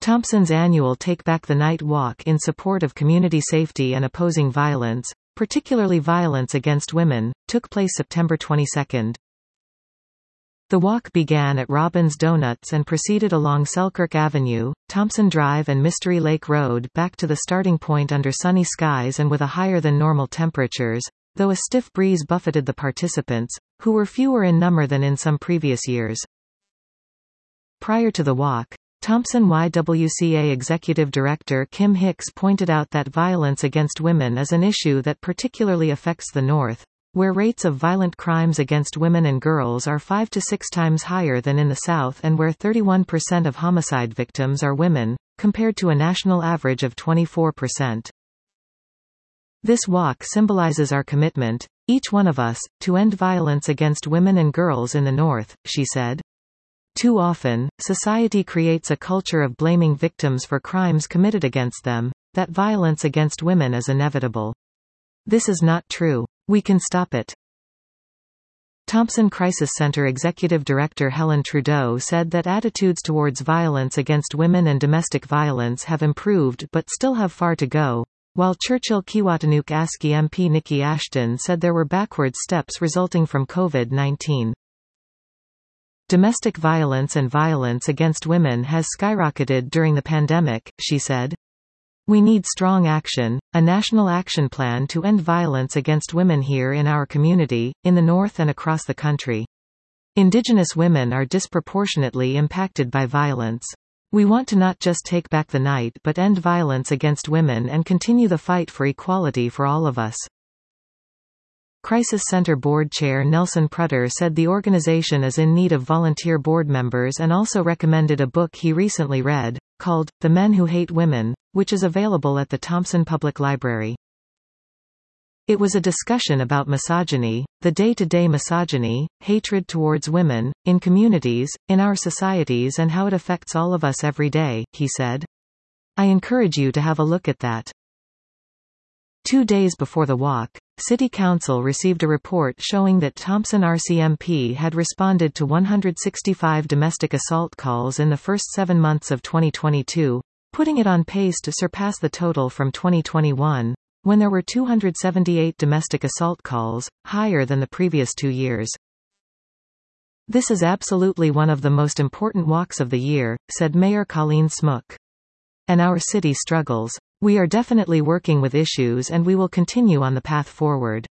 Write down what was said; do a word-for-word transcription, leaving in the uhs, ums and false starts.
Thompson's annual Take Back the Night walk in support of community safety and opposing violence, particularly violence against women, took place September twenty-second. The walk began at Robin's Donuts and proceeded along Selkirk Avenue, Thompson Drive and Mystery Lake Road back to the starting point under sunny skies and with a higher than normal temperatures, though a stiff breeze buffeted the participants, who were fewer in number than in some previous years. Prior to the walk, Thompson Y W C A Executive Director Kim Hicks pointed out that violence against women is an issue that particularly affects the North, where rates of violent crimes against women and girls are five to six times higher than in the South and where thirty-one percent of homicide victims are women, compared to a national average of twenty-four percent. This walk symbolizes our commitment, each one of us, to end violence against women and girls in the North, she said. Too often, society creates a culture of blaming victims for crimes committed against them, that violence against women is inevitable. This is not true. We can stop it. Thompson Crisis Center Executive Director Helen Trudeau said that attitudes towards violence against women and domestic violence have improved but still have far to go, while Churchill Kiiwetinoong Aski M P Nikki Ashton said there were backward steps resulting from COVID nineteen. Domestic violence and violence against women has skyrocketed during the pandemic, she said. We need strong action, a national action plan to end violence against women here in our community, in the North and across the country. Indigenous women are disproportionately impacted by violence. We want to not just take back the night but end violence against women and continue the fight for equality for all of us. Crisis Center Board Chair Nelson Prutter said the organization is in need of volunteer board members and also recommended a book he recently read, called The Men Who Hate Women, which is available at the Thompson Public Library. It was a discussion about misogyny, the day-to-day misogyny, hatred towards women, in communities, in our societies and how it affects all of us every day, he said. I encourage you to have a look at that. Two days before the walk, City Council received a report showing that Thompson R C M P had responded to one hundred sixty-five domestic assault calls in the first seven months of twenty twenty-two, putting it on pace to surpass the total from twenty twenty-one, when there were two hundred seventy-eight domestic assault calls, higher than the previous two years. This is absolutely one of the most important walks of the year, said Mayor Colleen Smook. And our city struggles. We are definitely working with issues and we will continue on the path forward.